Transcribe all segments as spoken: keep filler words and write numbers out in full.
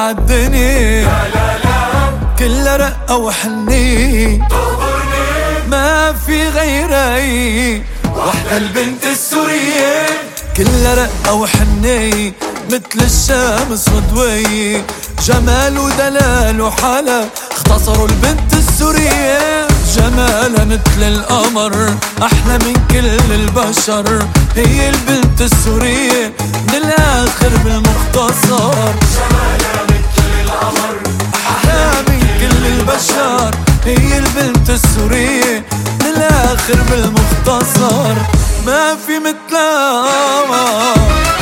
عالدنيا، لا لا لا كلها رقة وحنية تغبرني ما في غيري، وحدة البنت السورية كلها رقة وحنية مثل الشمس مضوية، جمال ودلال وحلا اختصروا البنت السورية، جمالها مثل القمر أحلى من كل البشر، هي البنت السورية من الآخر بالمختصر، جمالها مثل القمر أحلى من كل البشر، هي البنت السورية من الآخر بالمختصر ما في مثلها.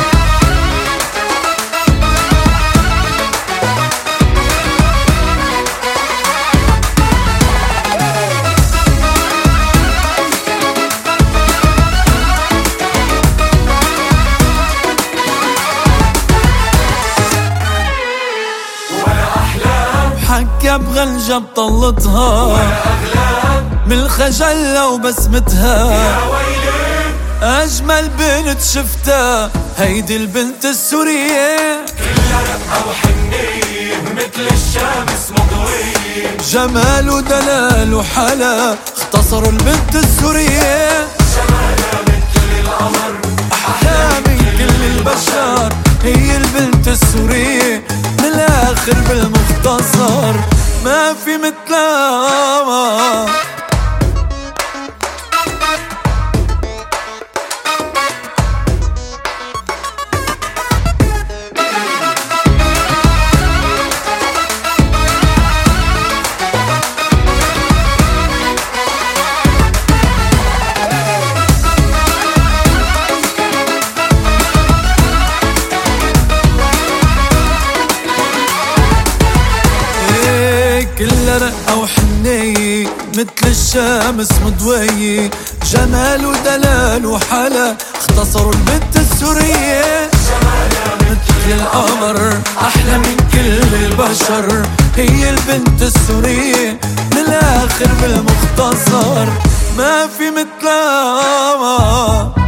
حكى بغلجة بطلتها ولا أغلى من الخجل لو بسمتها، يا ويلي أجمل بنت شفتها هيدي البنت السورية، كلها رقة وحنية مثل الشمس مضوية، جمال ودلال وحلا اختصروا البنت السورية، جمالها مثل القمر أحلى من كل البشر، هي البنت السورية من الآخر بالمختصر ما في مثلها. كلها رقة وحنية مثل الشمس مضوية، جمال ودلال وحلا اختصروا البنت السورية، جمالها مثل القمر أحلى من كل البشر، هي البنت السورية من الآخر بالمختصر ما في مثلها.